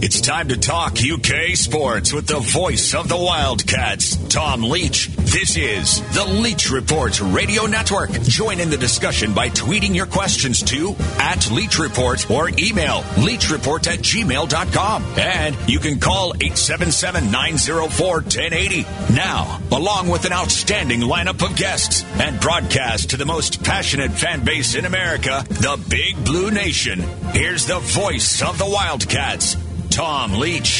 It's time to talk UK sports with the voice of the Wildcats, Tom Leach. This is the Leach Report Radio Network. Join in the discussion by tweeting your questions to @LeachReport or email leachreport@gmail.com. And you can call 877-904-1080. Now, along with an outstanding lineup of guests and broadcast to the most passionate fan base in America, the Big Blue Nation, here's the voice of the Wildcats, Tom Leach.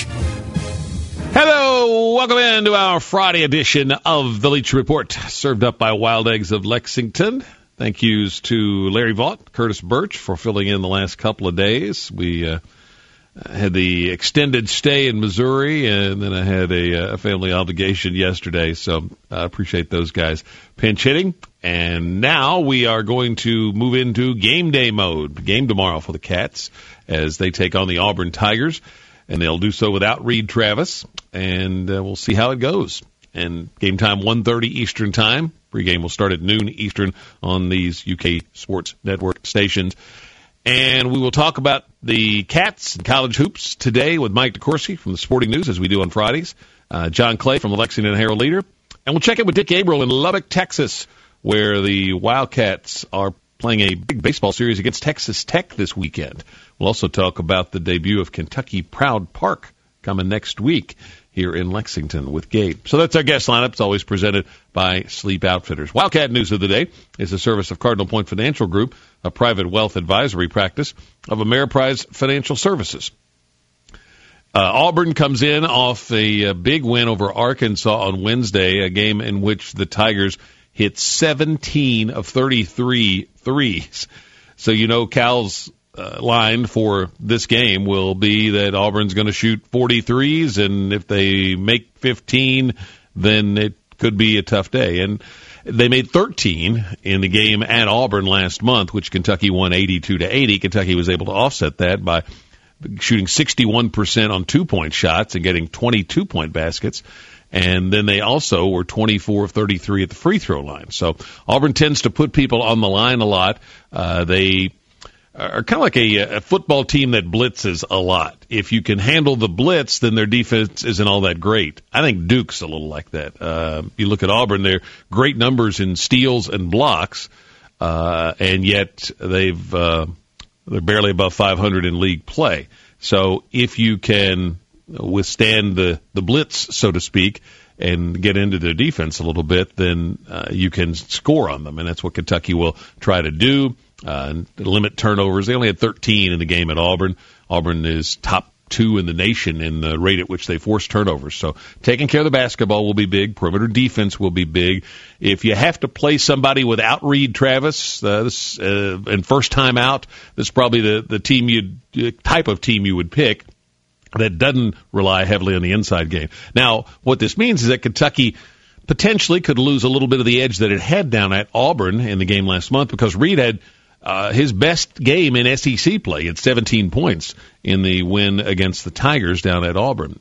Hello, welcome into our Friday edition of the Leach Report, served up by Wild Eggs of Lexington. Thank yous to Larry Vaught, Curtis Birch for filling in the last couple of days. We had the extended stay in Missouri, and then I had a family obligation yesterday, so I appreciate those guys pinch hitting. And now we are going to move into game day mode. Game tomorrow for the Cats as they take on the Auburn Tigers, and they'll do so without Reed Travis, and we'll see how it goes. And game time, 1:30 Eastern time. Pregame will start at noon Eastern on these UK Sports Network stations. And we will talk about the Cats and college hoops today with Mike DeCourcy from the Sporting News, as we do on Fridays, John Clay from the Lexington Herald Leader. And we'll check in with Dick Gabriel in Lubbock, Texas, where the Wildcats are playing a big baseball series against Texas Tech this weekend. We'll also talk about the debut of Kentucky Proud Park coming next week here in Lexington with Gabe. So that's our guest lineup. It's always presented by Sleep Outfitters. Wildcat News of the Day is a service of Cardinal Point Financial Group, a private wealth advisory practice of Ameriprise Financial Services. Auburn comes in off a big win over Arkansas on Wednesday, a game in which the Tigers hit 17 of 33 threes. So you know Cal's line for this game will be that Auburn's going to shoot 43s, and if they make 15, then it could be a tough day. And they made 13 in the game at Auburn last month, which Kentucky won 82-80. Kentucky was able to offset that by shooting 61% on two-point shots and getting 22-point baskets. And then they also were 24 of 33 at the free throw line. So Auburn tends to put people on the line a lot. They are kind of like a football team that blitzes a lot. If you can handle the blitz, then their defense isn't all that great. I think Duke's a little like that. You look at Auburn, they're great numbers in steals and blocks, and yet they're barely above 500 in league play. So if you can withstand the blitz, so to speak, and get into their defense a little bit, then you can score on them, and that's what Kentucky will try to do. Limit turnovers. They only had 13 in the game at Auburn. Auburn is top 2 in the nation in the rate at which they force turnovers. So taking care of the basketball will be big. Perimeter defense will be big. If you have to play somebody without Reed Travis, and first time out, this is probably the type of team you would pick that doesn't rely heavily on the inside game. Now, what this means is that Kentucky potentially could lose a little bit of the edge that it had down at Auburn in the game last month, because Reed had his best game in SEC play at 17 points in the win against the Tigers down at Auburn.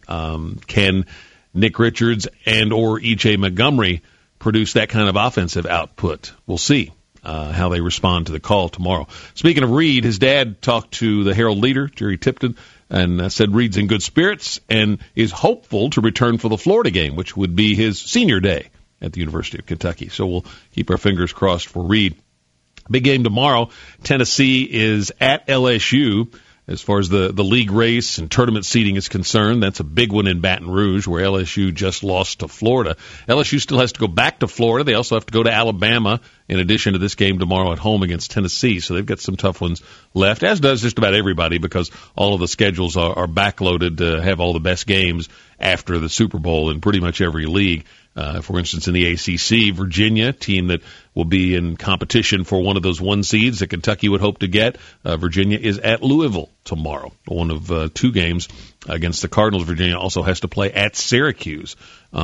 Can Nick Richards and or E.J. Montgomery produce that kind of offensive output? We'll see how they respond to the call tomorrow. Speaking of Reed, his dad talked to the Herald Leader, Jerry Tipton, and said Reed's in good spirits and is hopeful to return for the Florida game, which would be his senior day at the University of Kentucky. So we'll keep our fingers crossed for Reed. Big game tomorrow. Tennessee is at LSU. As far as the league race and tournament seeding is concerned, that's a big one in Baton Rouge, where LSU just lost to Florida. LSU still has to go back to Florida. They also have to go to Alabama in addition to this game tomorrow at home against Tennessee. So they've got some tough ones left, as does just about everybody, because all of the schedules are backloaded to have all the best games after the Super Bowl in pretty much every league. For instance, in the ACC, Virginia, team that will be in competition for one of those 1 seeds that Kentucky would hope to get. Virginia is at Louisville tomorrow, one of 2 games against the Cardinals. Virginia also has to play at Syracuse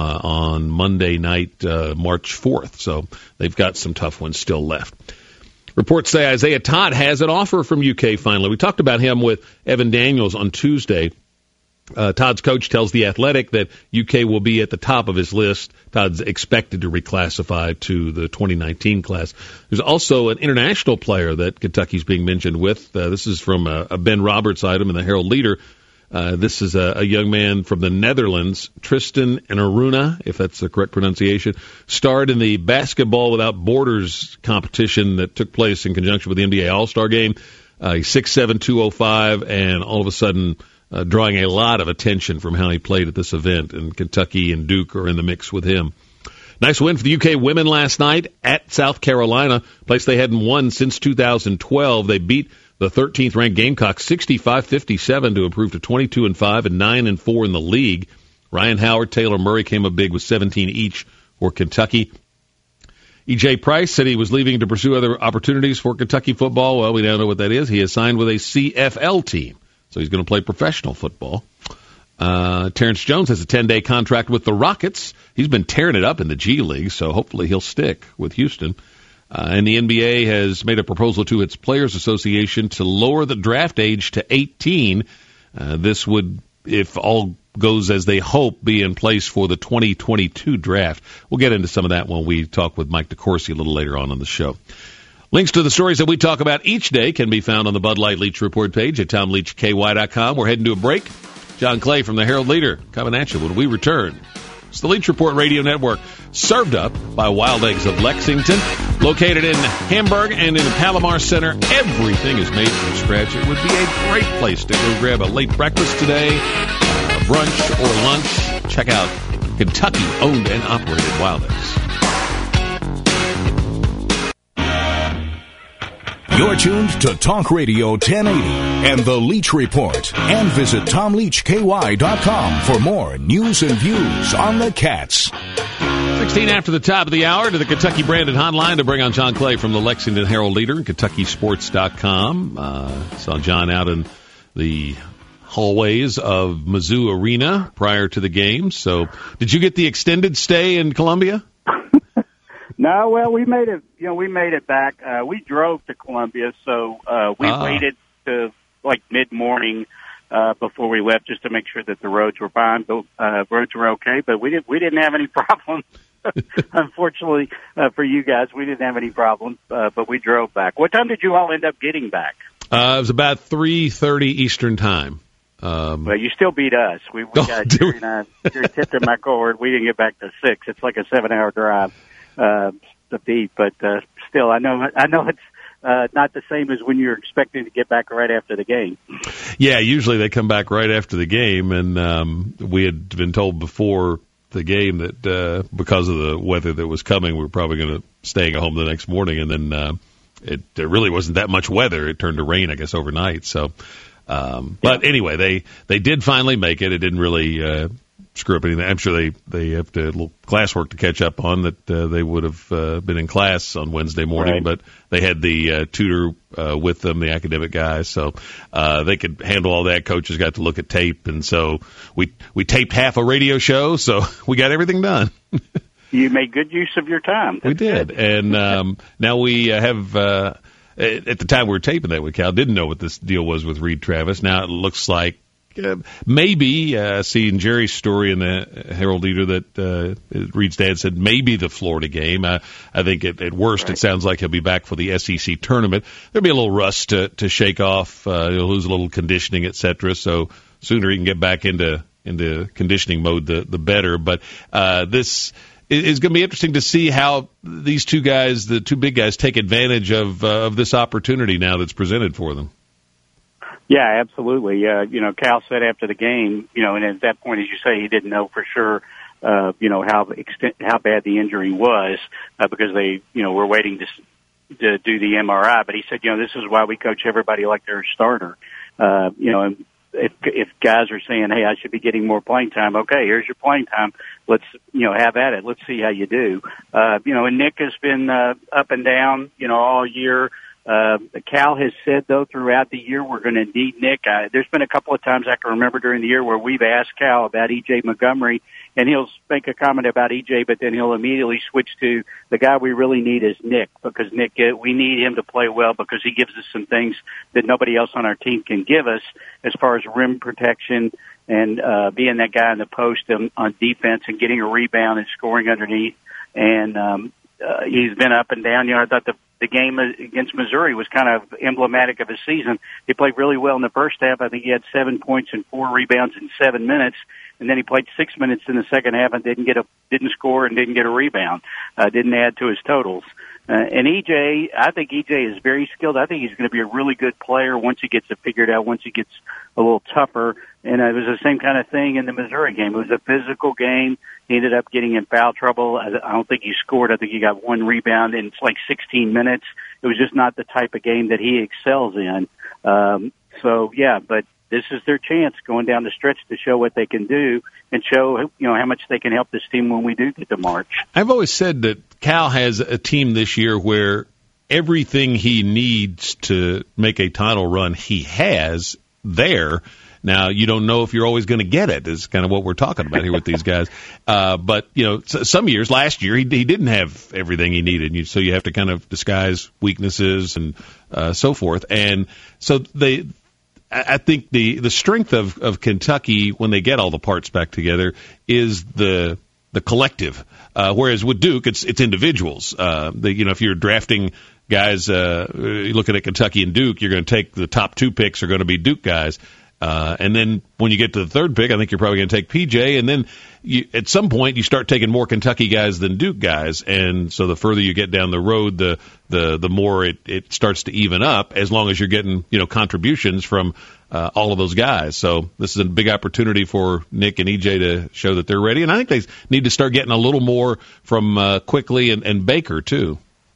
on Monday night, March 4th. So they've got some tough ones still left. Reports say Isaiah Todd has an offer from UK finally. We talked about him with Evan Daniels on Tuesday. Todd's coach tells The Athletic that UK will be at the top of his list. Todd's expected to reclassify to the 2019 class. There's also an international player that Kentucky's being mentioned with. This is from a Ben Roberts item in the Herald Leader. This is a young man from the Netherlands, Tristan Enaruna, if that's the correct pronunciation, starred in the Basketball Without Borders competition that took place in conjunction with the NBA All-Star Game. He's 6'7", 205, and all of a sudden drawing a lot of attention from how he played at this event, and Kentucky and Duke are in the mix with him. Nice win for the UK women last night at South Carolina, a place they hadn't won since 2012. They beat the 13th ranked Gamecocks 65-57 to improve to 22-5 and 9-4 in the league. Ryan Howard, Taylor Murray came up big with 17 each for Kentucky. E.J. Price said he was leaving to pursue other opportunities for Kentucky football. Well, we don't know what that is. He has signed with a CFL team, so he's going to play professional football. Terrence Jones has a 10-day contract with the Rockets. He's been tearing it up in the G League, so hopefully he'll stick with Houston. And the NBA has made a proposal to its Players Association to lower the draft age to 18. This would, if all goes as they hope, be in place for the 2022 draft. We'll get into some of that when we talk with Mike DeCourcy a little later on the show. Links to the stories that we talk about each day can be found on the Bud Light Leach Report page at TomLeachKY.com. We're heading to a break. John Clay from the Herald Leader coming at you when we return. It's the Leach Report Radio Network, served up by Wild Eggs of Lexington. Located in Hamburg and in the Palomar Center, everything is made from scratch. It would be a great place to go grab a late breakfast today, brunch or lunch. Check out Kentucky-owned and operated Wild Eggs. You're tuned to Talk Radio 1080 and The Leach Report. And visit TomLeachKY.com for more news and views on the Cats. 16 after the top of the hour to the Kentucky branded hotline to bring on John Clay from the Lexington Herald Leader and KentuckySports.com. Saw John out in the hallways of Mizzou Arena prior to the game. So did you get the extended stay in Columbia? No, well, we made it. We made it back. We drove to Columbia, so we waited to like mid-morning before we left, just to make sure that the roads were fine. The roads were okay, but we didn't have any problems. Unfortunately for you guys, we didn't have any problems, but we drove back. What time did you all end up getting back? It was about 3:30 Eastern time. Well, you still beat us. We got Jerry and I. Jerry tipped in my cord. We didn't get back to 6. It's like a 7-hour drive. To beat, but still, I know it's not the same as when you're expecting to get back right after the game. Yeah, usually they come back right after the game, and we had been told before the game that because of the weather that was coming, we were probably going to staying at home the next morning, and then there really wasn't that much weather. It turned to rain, I guess, overnight. So, but anyway, they did finally make it. It didn't really screw up anything. I'm sure they have to little classwork to catch up on that they would have been in class on Wednesday morning, right. But they had the tutor with them, the academic guy, so they could handle all that. Coaches got to look at tape, and so we taped half a radio show, so we got everything done. You made good use of your time. That's we did, good. And now we have. At the time we were taping that with Cal, didn't know what this deal was with Reed Travis. Now it looks like maybe seeing Jerry's story in the Herald Leader that Reed's dad said maybe the Florida game. I think at worst right. It sounds like he'll be back for the SEC tournament. There'll be a little rust to shake off. He'll lose a little conditioning, etc. So sooner he can get back into conditioning mode, the better. But this is going to be interesting to see how these two guys, the two big guys, take advantage of this opportunity now that's presented for them. Yeah, absolutely. Cal said after the game, and at that point, as you say, he didn't know for sure, how bad the injury was, because they, were waiting to do the MRI. But he said, this is why we coach everybody like they're a starter. And if guys are saying, hey, I should be getting more playing time, okay, here's your playing time. Let's, have at it. Let's see how you do. And Nick has been up and down, all year. Cal has said, though, throughout the year, we're going to need Nick. There's been a couple of times I can remember during the year where we've asked Cal about E.J. Montgomery, and he'll make a comment about E.J., but then he'll immediately switch to the guy we really need is Nick, because Nick, we need him to play well because he gives us some things that nobody else on our team can give us as far as rim protection and being that guy in the post on defense and getting a rebound and scoring underneath. And he's been up and down. I thought the the game against Missouri was kind of emblematic of his season. He played really well in the first half. I think he had 7 points and 4 rebounds in 7 minutes. And then he played 6 minutes in the second half and didn't score and didn't get a rebound. Didn't add to his totals. And EJ, I think EJ is very skilled. I think he's going to be a really good player once he gets it figured out, once he gets a little tougher. And it was the same kind of thing in the Missouri game. It was a physical game. He ended up getting in foul trouble. I don't think he scored. I think he got 1 rebound in 16 minutes. It was just not the type of game that he excels in. But this is their chance going down the stretch to show what they can do and show, how much they can help this team when we do get to March. I've always said that Cal has a team this year where everything he needs to make a title run, he has there. Now, you don't know if you're always going to get it, is kind of what we're talking about here with these guys. But some years, last year, he didn't have everything he needed. So you have to kind of disguise weaknesses and so forth. And so I think the strength of Kentucky when they get all the parts back together is the collective. Whereas with Duke, it's individuals. If you're drafting guys, looking at Kentucky and Duke, you're going to take the top 2 picks are going to be Duke guys. And then when you get to the 3rd pick, I think you're probably going to take PJ. And then at some point, you start taking more Kentucky guys than Duke guys. And so the further you get down the road, the more it starts to even up, as long as you're getting, contributions from all of those guys. So this is a big opportunity for Nick and EJ to show that they're ready. And I think they need to start getting a little more from Quickly and Baker, too.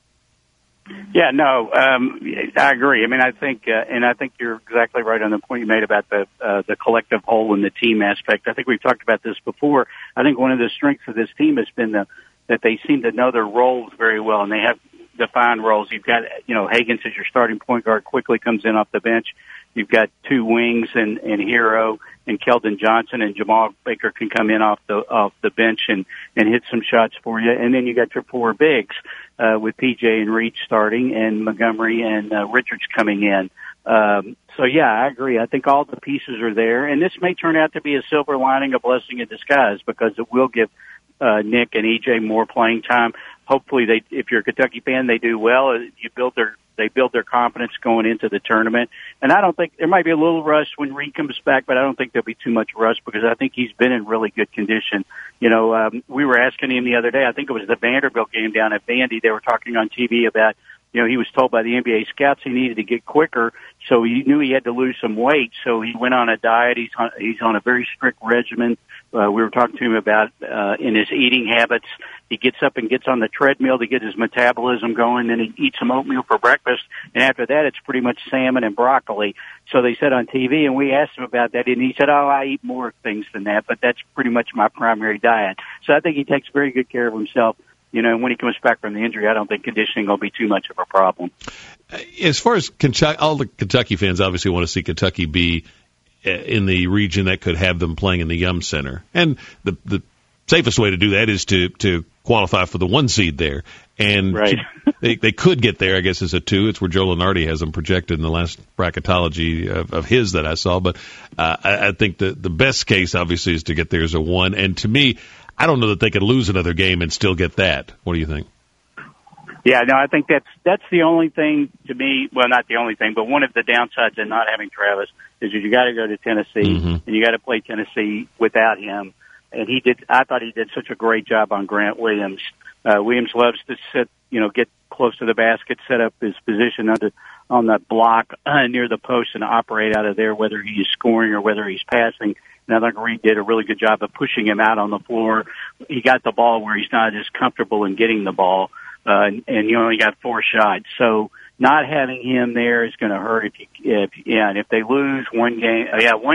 Yeah, no, I agree. I mean, I think you're exactly right on the point you made about the collective whole and the team aspect. I think we've talked about this before. I think one of the strengths of this team has been that they seem to know their roles very well, and they have defined roles. You've got, Higgins as your starting point guard, quickly comes in off the bench. You've got 2 wings and Hero and Keldon Johnson, and Jamal Baker can come in off the bench and hit some shots for you. And then you got your 4 bigs, with PJ and Reach starting and Montgomery and Richards coming in. I agree. I think all the pieces are there, and this may turn out to be a silver lining, a blessing in disguise, because it will give Nick and EJ more playing time. Hopefully, if you're a Kentucky fan, they do well. They build their confidence going into the tournament. And I don't think there might be a little rush when Reed comes back, but I don't think there'll be too much rush because I think he's been in really good condition. We were asking him the other day, I think it was the Vanderbilt game down at Vandy. They were talking on TV about, he was told by the NBA scouts he needed to get quicker, so he knew he had to lose some weight. So he went on a diet. He's on a very strict regimen. We were talking to him about in his eating habits. He gets up and gets on the treadmill to get his metabolism going. Then he eats some oatmeal for breakfast, and after that, it's pretty much salmon and broccoli. So they said on TV, and we asked him about that, and he said, I eat more things than that, but that's pretty much my primary diet. So I think he takes very good care of himself. And when he comes back from the injury, I don't think conditioning will be too much of a problem. As far as Kentucky, all the Kentucky fans obviously want to see Kentucky be in the region that could have them playing in the Yum Center. And the safest way to do that is to qualify for the 1 seed there. And right. they could get there, I guess, as a 2. It's where Joe Lunardi has them projected in the last bracketology of his that I saw. But I think the best case, obviously, is to get there as a 1. And to me, I don't know that they could lose another game and still get that. What do you think? Yeah, no, I think that's the only thing to me. Well, not the only thing, but one of the downsides in not having Travis is you got to go to Tennessee and you got to play Tennessee without him. And I thought he did such a great job on Grant Williams. Williams loves to get close to the basket, set up his position on the block near the post and operate out of there, whether he's scoring or whether he's passing. And I think Reed did a really good job of pushing him out on the floor. He got the ball where he's not as comfortable in getting the ball, and you only got 4 shots. So not having him there is going to hurt and if they lose one game,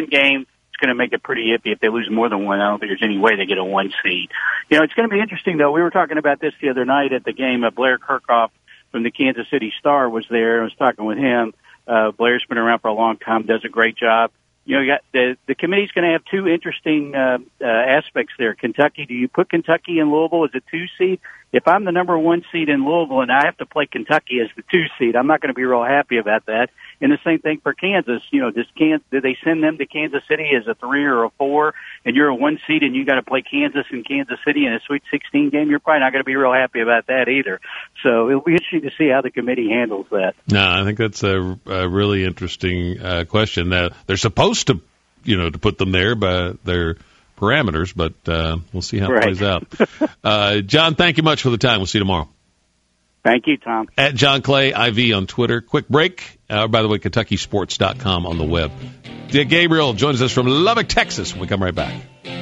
it's going to make it pretty iffy. If they lose more than 1, I don't think there's any way they get a 1 seed. It's going to be interesting though. We were talking about this the other night at the game. Blair Kirchhoff from the Kansas City Star was there. I was talking with him. Blair's been around for a long time, does a great job. You got the committee's going to have 2 interesting aspects there. Kentucky, do you put Kentucky and Louisville as a 2 seed? if I'm the number 1 seed in Louisville and I have to play Kentucky as the 2 seed, I'm not going to be real happy about that. And the same thing for Kansas. You know, did they send them to Kansas City as a 3 or a 4, and you're a 1 seed and you got to play Kansas in Kansas City in a Sweet 16 game? You're probably not going to be real happy about that either. So it'll be interesting to see how the committee handles that. No, I think that's a really interesting question. They're supposed to, to put them there by their parameters, but we'll see how it plays out. John, thank you much for the time. We'll see you tomorrow. Thank you, Tom. At John Clay IV on Twitter. Quick break. By the way, KentuckySports.com on the web. Gabriel joins us from Lubbock, Texas. When we come right back.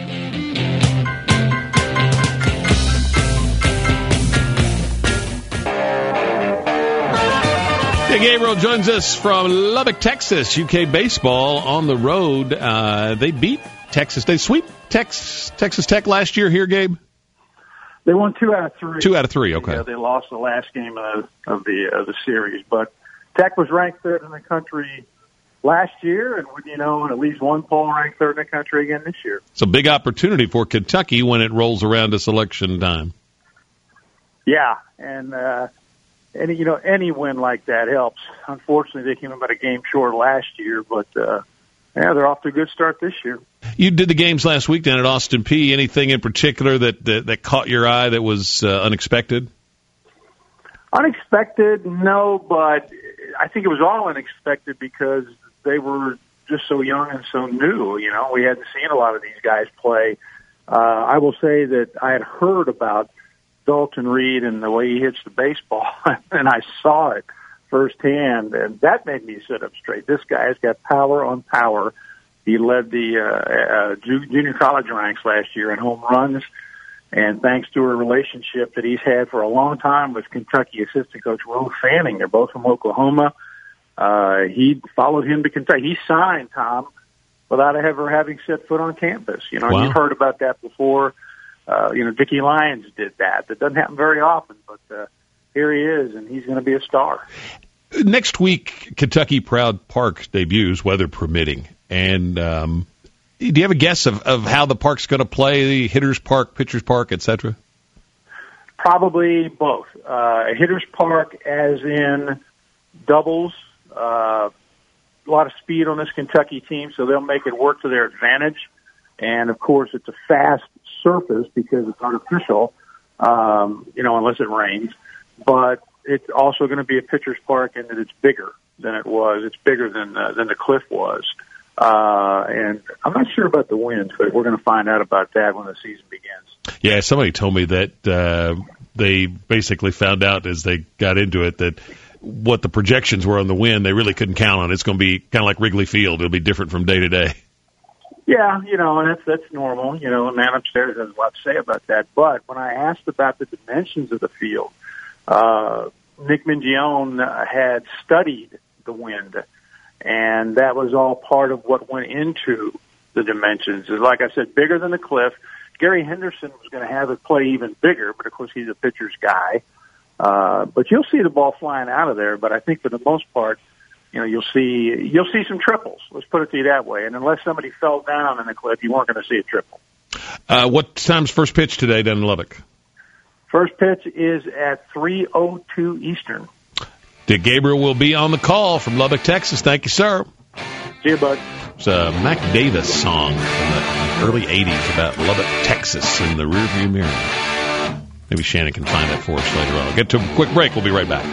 Gabriel joins us from Lubbock, Texas. UK baseball on the road. They beat Texas. They swept Texas Tech last year here, Gabe? They won 2 out of 3. 2 out of 3, okay. Yeah, they lost the last game of the series. But Tech was ranked 3rd in the country last year, and in at least one poll ranked 3rd in the country again this year. It's a big opportunity for Kentucky when it rolls around to selection time. Yeah, and any win like that helps. Unfortunately, they came about a game short last year, but they're off to a good start this year. You did the games last week down at Austin Peay. Anything in particular that caught your eye that was unexpected? Unexpected, no, but I think it was all unexpected because they were just so young and so new. We hadn't seen a lot of these guys play. I will say that I had heard about Dalton Reed and the way he hits the baseball, and I saw it firsthand, and that made me sit up straight. This guy's got power on power. He led the junior college ranks last year in home runs, and thanks to a relationship that he's had for a long time with Kentucky assistant coach Will Fanning, they're both from Oklahoma. He followed him to Kentucky. He signed Tom without ever having set foot on campus. Wow. You've heard about that before. Dickie Lyons did that. That doesn't happen very often, but here he is, and he's going to be a star. Next week, Kentucky Proud Park debuts, weather permitting. And do you have a guess of how the park's going to play, Hitters Park, Pitchers Park, et cetera? Probably both. Hitters Park as in doubles, a lot of speed on this Kentucky team, so they'll make it work to their advantage. And, of course, it's a fast surface because it's artificial, unless it rains. But it's also going to be a pitcher's park in that it's bigger than it was. It's bigger than the Cliff was. And I'm not sure about the winds, but we're going to find out about that when the season begins. Yeah, somebody told me that they basically found out as they got into it that what the projections were on the wind, they really couldn't count on. It's going to be kind of like Wrigley Field. It'll be different from day to day. Yeah, and that's normal. The man upstairs has a lot to say about that. But when I asked about the dimensions of the field, Nick Mingione had studied the wind, and that was all part of what went into the dimensions. Like I said, bigger than the Cliff. Gary Henderson was going to have it play even bigger, but of course he's a pitcher's guy. But you'll see the ball flying out of there. But I think for the most part, you'll see some triples. Let's put it to you that way. And unless somebody fell down in the Cliff, you weren't going to see a triple. What time's first pitch today down in Lubbock? First pitch is at 3:02 Eastern. Dick Gabriel will be on the call from Lubbock, Texas. Thank you, sir. See you, bud. It's a Mac Davis song from the early 80s about Lubbock, Texas in the rearview mirror. Maybe Shannon can find that for us later on. I'll get to a quick break. We'll be right back.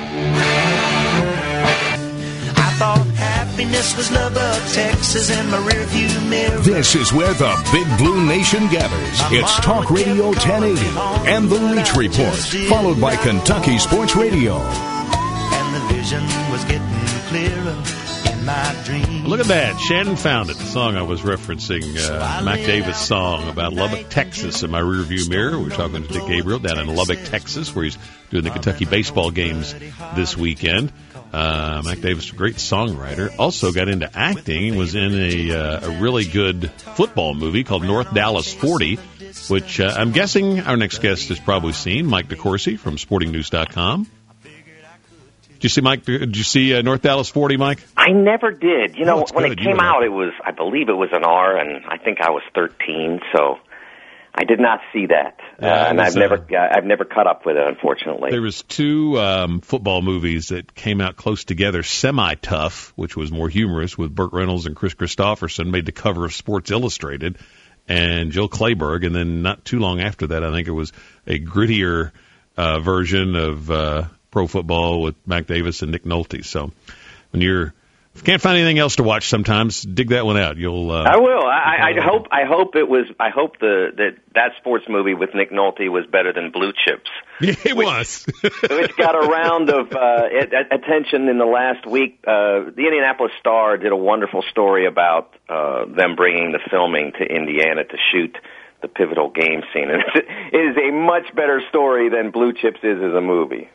I thought happiness was Lubbock, Texas in my rearview mirror. This is where the Big Blue Nation gathers. It's Talk Radio 1080 and the Leach Report, followed by Kentucky Sports Radio. And the vision was getting clearer in my dreams. Look at that. Shannon found it. The song I was referencing, Mac Davis song about Lubbock, Texas in my rearview mirror. We're talking to Dick Gabriel down in Lubbock, Texas, where he's doing the Kentucky baseball games this weekend. Mac Davis, a great songwriter, also got into acting, was in a really good football movie called North Dallas 40, which I'm guessing our next guest has probably seen, Mike DeCourcy from SportingNews.com. Did you see North Dallas 40, Mike? I never did. When good. it came out, I believe it was an R, and I think I was 13, so I did not see that, and I've never caught up with it, unfortunately. There was two football movies that came out close together. Semi-Tough, which was more humorous, with Burt Reynolds and Chris Christopherson, made the cover of Sports Illustrated, and Jill Clayburgh. And then not too long after that, I think it was a grittier version of pro football with Mac Davis and Nick Nolte. So when if you can't find anything else to watch, sometimes dig that one out. You'll. I will. I hope that sports movie with Nick Nolte was better than Blue Chips. Yeah, it was. Which got a round of attention in the last week. The Indianapolis Star did a wonderful story about them bringing the filming to Indiana to shoot the pivotal game scene, and it is a much better story than Blue Chips is as a movie.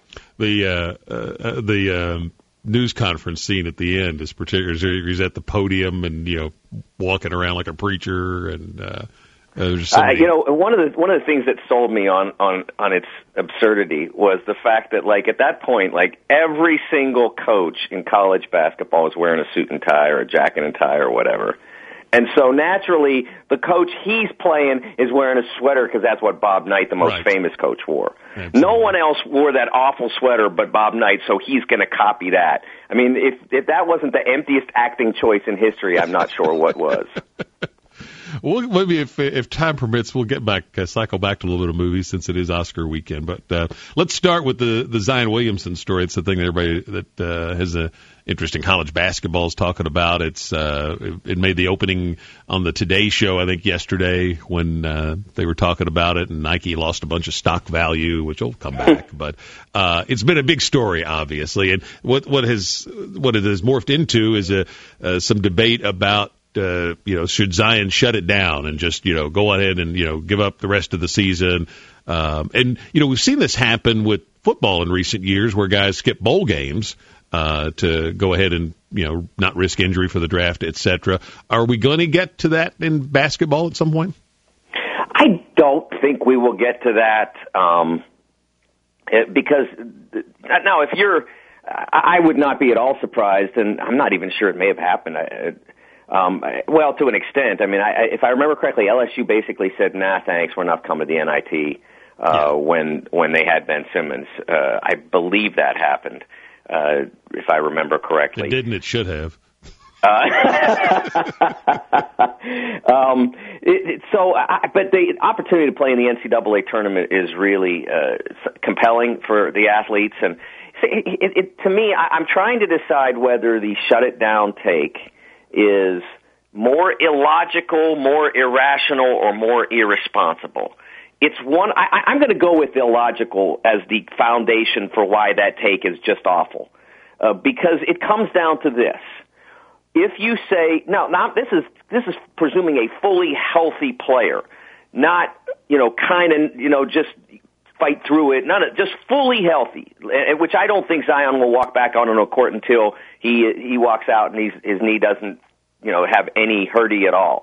The news conference scene at the end is particular. He's at the podium and walking around like a preacher, and there's so many... one of the things that sold me on its absurdity was the fact that, like, at that point, like, every single coach in college basketball is wearing a suit and tie or a jacket and tie or whatever. And so naturally, the coach he's playing is wearing a sweater because that's what Bob Knight, the most famous coach, wore. Absolutely. No one else wore that awful sweater but Bob Knight, so he's going to copy that. I mean, if that wasn't the emptiest acting choice in history, I'm not sure what was. Well, maybe if time permits, we'll get back, cycle back to a little bit of movies since it is Oscar weekend. But let's start with the Zion Williamson story. It's the thing that everybody that has an interest in college basketball is talking about. It made the opening on the Today Show, I think, yesterday when they were talking about it, and Nike lost a bunch of stock value, which will come back. But it's been a big story, obviously, and what it has morphed into is some debate about. Should Zion shut it down and just, go ahead and, give up the rest of the season? And we've seen this happen with football in recent years where guys skip bowl games to go ahead and, not risk injury for the draft, et cetera. Are we going to get to that in basketball at some point? I don't think we will get to that because now if I would not be at all surprised, and I'm not even sure it may have happened. Well, to an extent. I mean, if I remember correctly, LSU basically said, "Nah, thanks, we're not coming to the NIT." When they had Ben Simmons, I believe that happened. If I remember correctly, it didn't. It should have. But the opportunity to play in the NCAA tournament is really compelling for the athletes, and to me, I'm trying to decide whether the shut it down take is more illogical, more irrational, or more irresponsible. It's one. I'm going to go with illogical as the foundation for why that take is just awful, because it comes down to this: if you say now this is presuming a fully healthy player, not just fight through it, just fully healthy, which I don't think Zion will walk back onto a court until he walks out and his knee doesn't, have any hurty at all.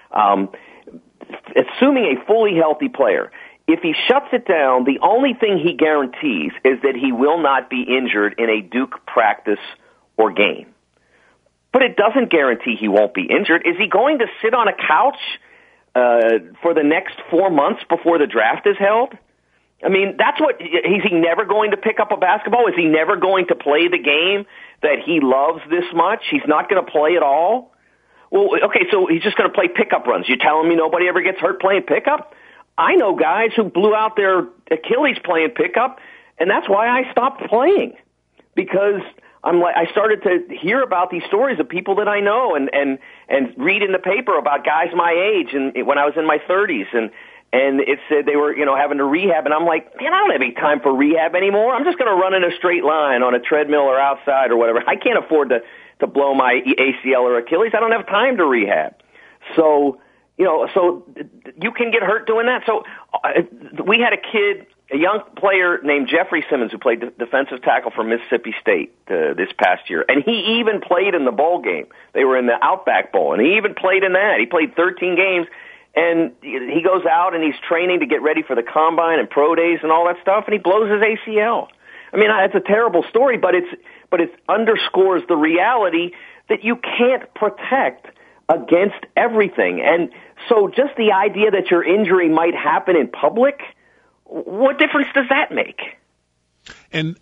Assuming a fully healthy player, if he shuts it down, the only thing he guarantees is that he will not be injured in a Duke practice or game. But it doesn't guarantee he won't be injured. Is he going to sit on a couch for the next 4 months before the draft is held? I mean, is he never going to pick up a basketball? Is he never going to play the game that he loves this much? He's not going to play at all? Well, okay, so he's just going to play pickup runs. You're telling me nobody ever gets hurt playing pickup? I know guys who blew out their Achilles playing pickup, and that's why I stopped playing. Because I started to hear about these stories of people that I know and read in the paper about guys my age and when I was in my 30s, and it said they were, having to rehab, and I'm like, man, I don't have any time for rehab anymore. I'm just going to run in a straight line on a treadmill or outside or whatever. I can't afford to blow my ACL or Achilles. I don't have time to rehab. So, so you can get hurt doing that. So we had a young player named Jeffrey Simmons who played defensive tackle for Mississippi State this past year, and he even played in the bowl game. They were in the Outback Bowl, and he even played in that. He played 13 games. And he goes out and he's training to get ready for the combine and pro days and all that stuff, and he blows his ACL. I mean, it's a terrible story, but it underscores the reality that you can't protect against everything. And So just the idea that your injury might happen in public, what difference does that make? And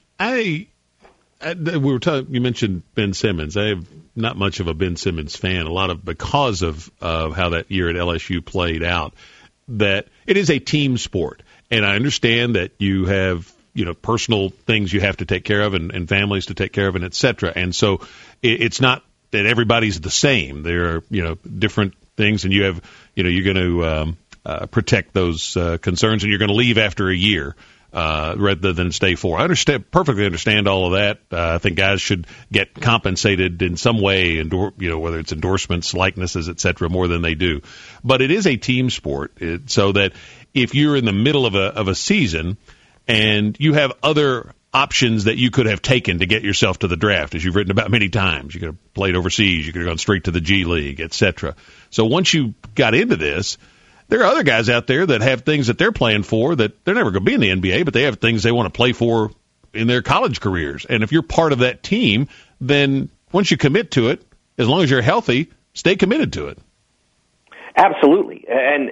you mentioned Ben Simmons. I have not much of a Ben Simmons fan, because of how that year at LSU played out, that it is a team sport. And I understand that you have, personal things you have to take care of and families to take care of and et cetera. And so it's not that everybody's the same. There are, different things, and you have, you're going to protect those concerns, and you're going to leave after a year. Rather than stay for. I perfectly understand all of that. I think guys should get compensated in some way, whether it's endorsements, likenesses, et cetera, more than they do. But it is a team sport, so that if you're in the middle of a season and you have other options that you could have taken to get yourself to the draft, as you've written about many times, you could have played overseas, you could have gone straight to the G League, et cetera. So once you got into this, there are other guys out there that have things that they're playing for that they're never going to be in the NBA, but they have things they want to play for in their college careers. And if you're part of that team, then once you commit to it, as long as you're healthy, stay committed to it. Absolutely. And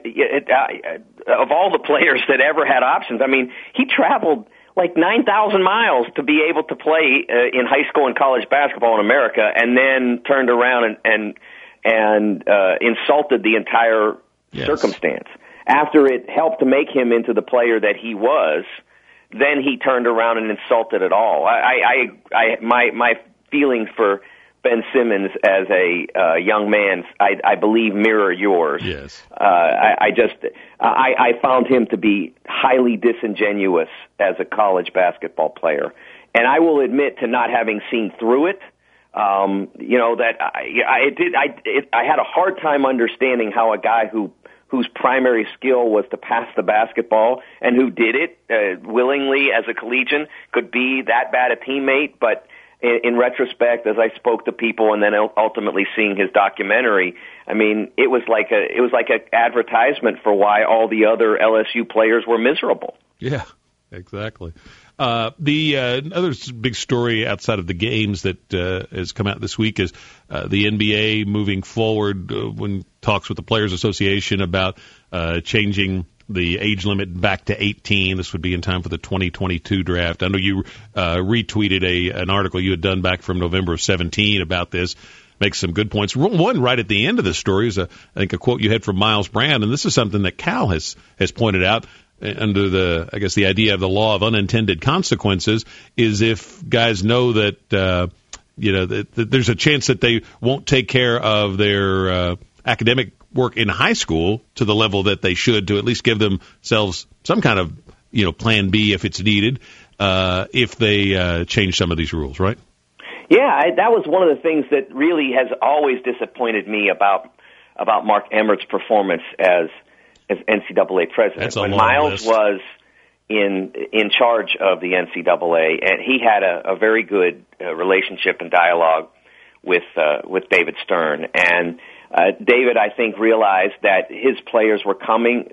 of all the players that ever had options, I mean, he traveled like 9,000 miles to be able to play in high school and college basketball in America, and then turned around and insulted the entire circumstance. After it helped to make him into the player that he was, then he turned around and insulted it all. My feelings for Ben Simmons as a young man, I believe, mirror yours. Yes. I found him to be highly disingenuous as a college basketball player, and I will admit to not having seen through it. That I had a hard time understanding how a guy whose primary skill was to pass the basketball and who did it willingly as a collegian could be that bad a teammate. But in retrospect, as I spoke to people and then ultimately seeing his documentary, I mean, it was like an advertisement for why all the other LSU players were miserable. Yeah, exactly. The other big story outside of the games that has come out this week is the NBA moving forward when talks with the Players Association about changing the age limit back to 18. This would be in time for the 2022 draft. I know you retweeted an article you had done back from November of 17 about this. Makes some good points. One right at the end of the story is, I think, a quote you had from Miles Brand, and this is something that Cal has pointed out. Under the idea of the law of unintended consequences, is if guys know that that there's a chance that they won't take care of their academic work in high school to the level that they should, to at least give themselves some kind of plan B if it's needed, if they change some of these rules, right? Yeah, that was one of the things that really has always disappointed me about Mark Emmert's performance as NCAA president. When Miles was in charge of the NCAA, and he had a very good relationship and dialogue with David Stern. And David, I think, realized that the players were coming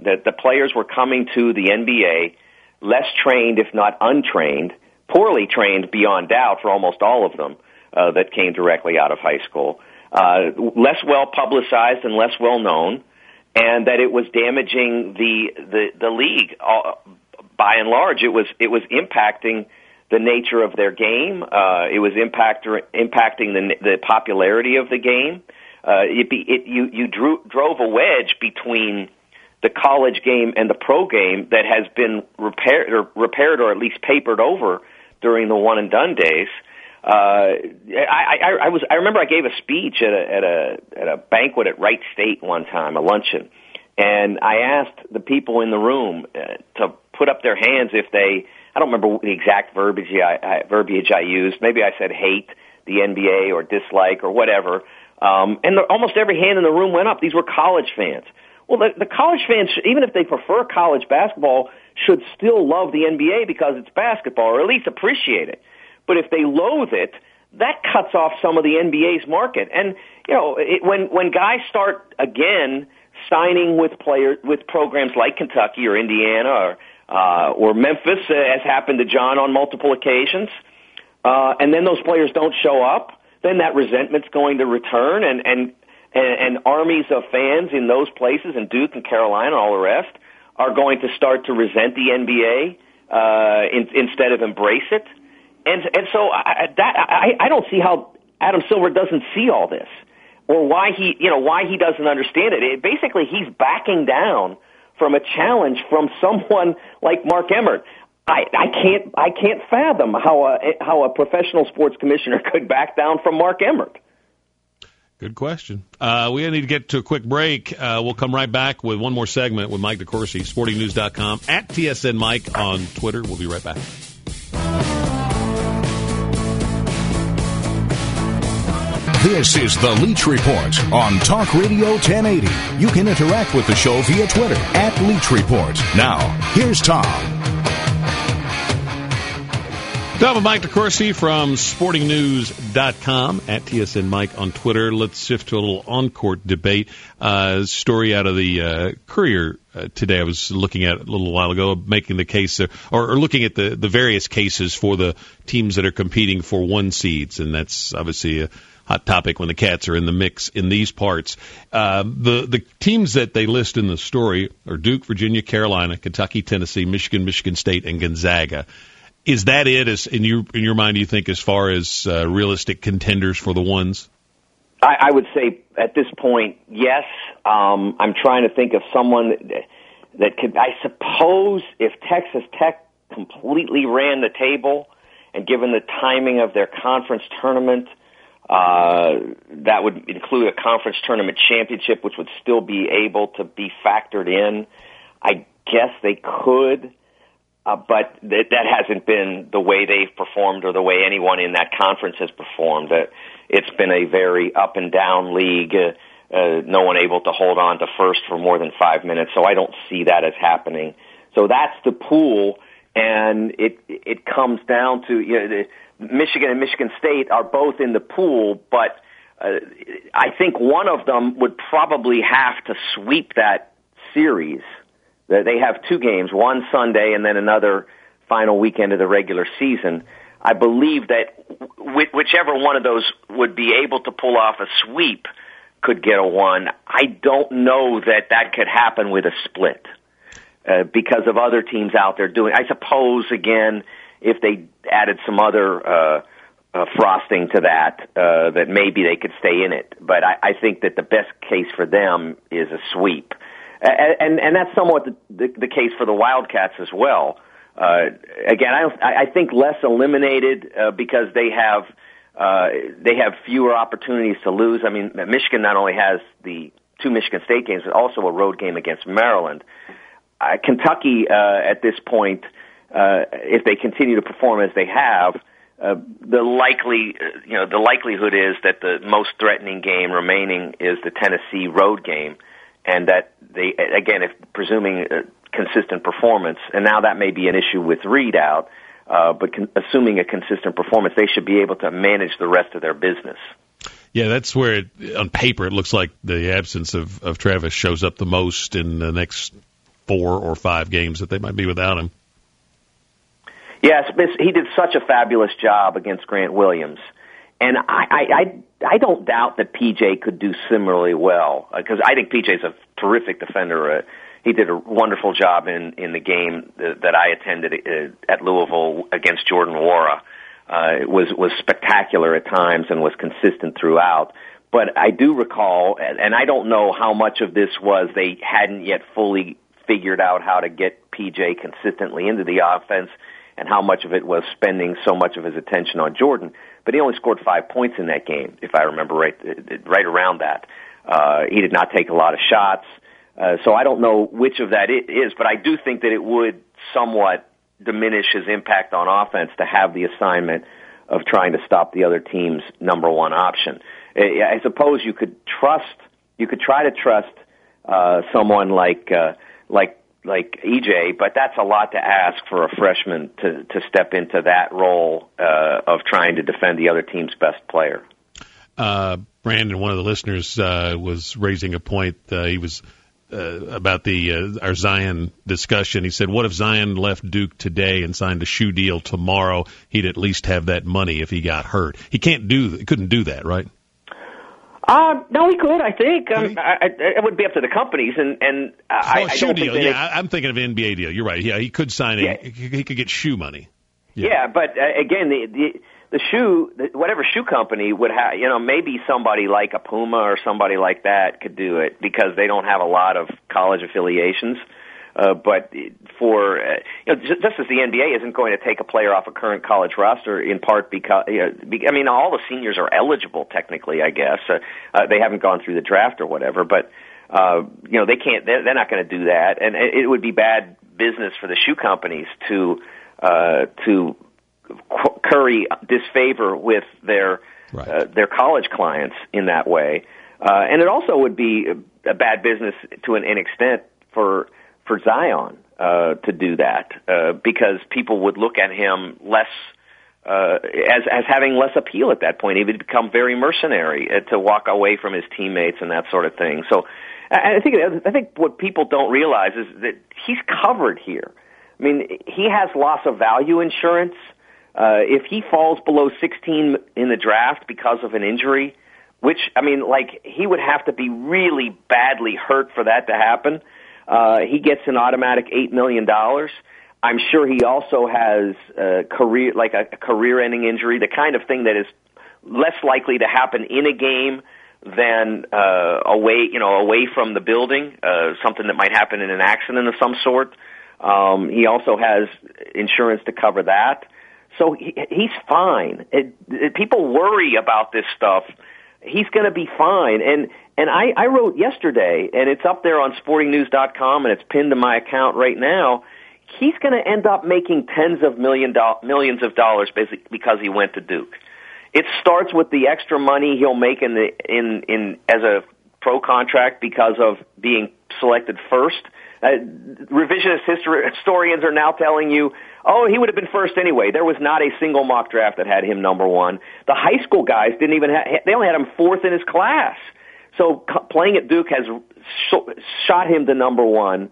to the NBA less trained, if not untrained, poorly trained beyond doubt for almost all of them that came directly out of high school, less well publicized and less well known, and that it was damaging the league. By and large, it was impacting the nature of their game. It was impacting the popularity of the game. You drove a wedge between the college game and the pro game that has been repaired or at least papered over during the one and done days. I remember I gave a speech at a banquet at Wright State one time, a luncheon, and I asked the people in the room to put up their hands if they, I don't remember the exact verbiage I used. Maybe I said hate the NBA or dislike or whatever. And almost every hand in the room went up. These were college fans. Well, the college fans, even if they prefer college basketball, should still love the NBA because it's basketball, or at least appreciate it. But if they loathe it, that cuts off some of the NBA's market. And when guys start again signing with programs like Kentucky or Indiana or Memphis, as happened to John on multiple occasions, and then those players don't show up, then that resentment's going to return, and and armies of fans in those places, in Duke and Carolina and all the rest, are going to start to resent the NBA instead of embrace it. And so I don't see how Adam Silver doesn't see all this, or why he doesn't understand it. Basically, he's backing down from a challenge from someone like Mark Emmert. I can't fathom how a professional sports commissioner could back down from Mark Emmert. Good question. We need to get to a quick break. We'll come right back with one more segment with Mike DeCourcy, sportingnews.com, at TSN Mike on Twitter. We'll be right back. This is the Leach Report on Talk Radio 1080. You can interact with the show via Twitter at Leach Report. Now, here's Tom. Tom and Mike DeCourcy from sportingnews.com, at TSN Mike on Twitter. Let's shift to a little on-court debate. Story out of the Courier today I was looking at a little while ago, making the case, or looking at the various cases for the teams that are competing for 1 seeds, and that's obviously a hot topic when the Cats are in the mix in these parts. The teams that they list in the story are Duke, Virginia, Carolina, Kentucky, Tennessee, Michigan, Michigan State, and Gonzaga. Is that it? As in your mind, do you think, as far as realistic contenders for the ones? I would say at this point, yes. I'm trying to think of someone that could. I suppose if Texas Tech completely ran the table, and given the timing of their conference tournament, that would include a conference tournament championship, which would still be able to be factored in. I guess they could. But that hasn't been the way they've performed or the way anyone in that conference has performed. It's been a very up and down league, no one able to hold on to first for more than 5 minutes, so I don't see that as happening. So that's the pool, and it comes down to Michigan and Michigan State are both in the pool, but I think one of them would probably have to sweep that series. They have 2 games, one Sunday and then another final weekend of the regular season. I believe that whichever one of those would be able to pull off a sweep could get a 1. I don't know that could happen with a split because of other teams out there doing. I suppose, again, if they added some other frosting to that maybe they could stay in it. But I think that the best case for them is a sweep. And that's somewhat the case for the Wildcats as well. Again, I think less eliminated because they have fewer opportunities to lose. I mean, Michigan not only has the 2 Michigan State games, but also a road game against Maryland. Kentucky at this point, if they continue to perform as they have, the likelihood is that the most threatening game remaining is the Tennessee road game. And that they, again, if presuming consistent performance, and now that may be an issue with Reed out, but assuming a consistent performance, they should be able to manage the rest of their business. Yeah, that's where, on paper, it looks like the absence of Travis shows up the most in the next 4 or 5 games that they might be without him. Yes, he did such a fabulous job against Grant Williams. And I don't doubt that PJ could do similarly well, because I think PJ's a terrific defender. He did a wonderful job in the game that I attended at Louisville against Jordan Nwora. It was spectacular at times and was consistent throughout. But I do recall, and I don't know how much of this was they hadn't yet fully figured out how to get PJ consistently into the offense, and how much of it was spending so much of his attention on Jordan. But he only scored 5 points in that game, if I remember right around that. He did not take a lot of shots. So I don't know which of that it is, but I do think that it would somewhat diminish his impact on offense to have the assignment of trying to stop the other team's number one option. I suppose you could try to trust someone like EJ, but that's a lot to ask for a freshman to step into that role of trying to defend the other team's best player. Brandon, one of the listeners, was raising a point. He was about our Zion discussion. He said, what if Zion left Duke today and signed a shoe deal tomorrow? He'd at least have that money if he got hurt. He couldn't do that, right? No, he could. I think it would be up to the companies, and I shoe don't deal. think I'm thinking of an NBA deal. You're right. Yeah, he could sign he could get shoe money. Yeah, but again, the shoe, whatever shoe company would have, maybe somebody like a Puma or somebody like that could do it because they don't have a lot of college affiliations. But for just as the NBA isn't going to take a player off a current college roster, in part because all the seniors are eligible technically. I guess they haven't gone through the draft or whatever, but they can't. They're not going to do that, and it would be bad business for the shoe companies to curry disfavor with their college clients in that way, and it also would be a bad business to an extent for Zion to do that because people would look at him less as having less appeal at that point. He would become very mercenary to walk away from his teammates and that sort of thing. So I think what people don't realize is that he's covered here. I mean, he has loss of value insurance. If he falls below 16 in the draft because of an injury, which, he would have to be really badly hurt for that to happen. He gets an automatic $8 million. I'm sure he also has a career-ending injury, the kind of thing that is less likely to happen in a game than away from the building, something that might happen in an accident of some sort. He also has insurance to cover that. So he's fine. People worry about this stuff. He's going to be fine. And I wrote yesterday, and it's up there on sportingnews.com, and it's pinned to my account right now. He's going to end up making tens of millions of dollars basically because he went to Duke. It starts with the extra money he'll make in as a pro contract because of being selected first. Revisionist historians are now telling you, he would have been first anyway. There was not a single mock draft that had him number one. The high school guys they only had him fourth in his class. So playing at Duke has shot him to number one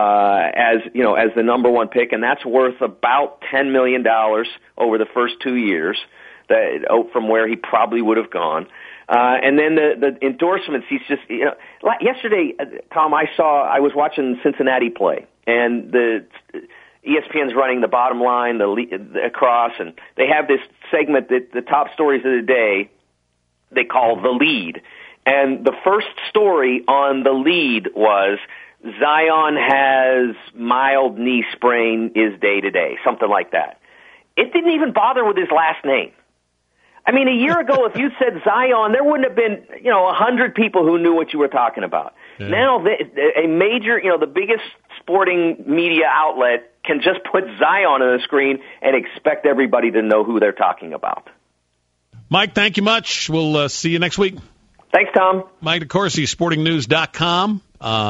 as the number one pick, and that's worth about $10 million over the first 2 years from where he probably would have gone. And then the endorsements, he's just, yesterday, Tom, I was watching Cincinnati play, and the ESPN's running the bottom line, across, and they have this segment that the top stories of the day they call The Lead. And the first story on The Lead was Zion has mild knee sprain, is day-to-day, something like that. It didn't even bother with his last name. A year ago, if you said Zion, there wouldn't have been, 100 people who knew what you were talking about. Yeah. Now, a major, the biggest sporting media outlet can just put Zion on the screen and expect everybody to know who they're talking about. Mike, thank you much. We'll see you next week. Thanks, Tom. Mike DeCourcy, sportingnews.com.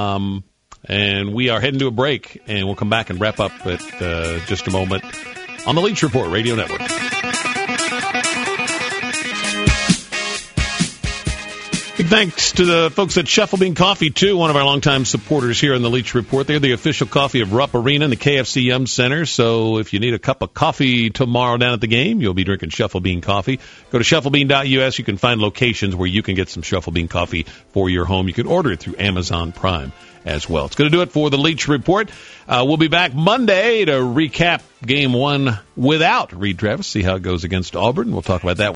And we are heading to a break, and we'll come back and wrap up at just a moment on the Leach Report Radio Network. Big thanks to the folks at Shuffle Bean Coffee, too, one of our longtime supporters here on the Leach Report. They're the official coffee of Rupp Arena and the KFC Yum Center. So if you need a cup of coffee tomorrow down at the game, you'll be drinking Shuffle Bean Coffee. Go to shufflebean.us. You can find locations where you can get some Shuffle Bean Coffee for your home. You can order it through Amazon Prime as well. It's going to do it for the Leach Report. We'll be back Monday to recap Game 1 without Reed Travis, see how it goes against Auburn. We'll talk about that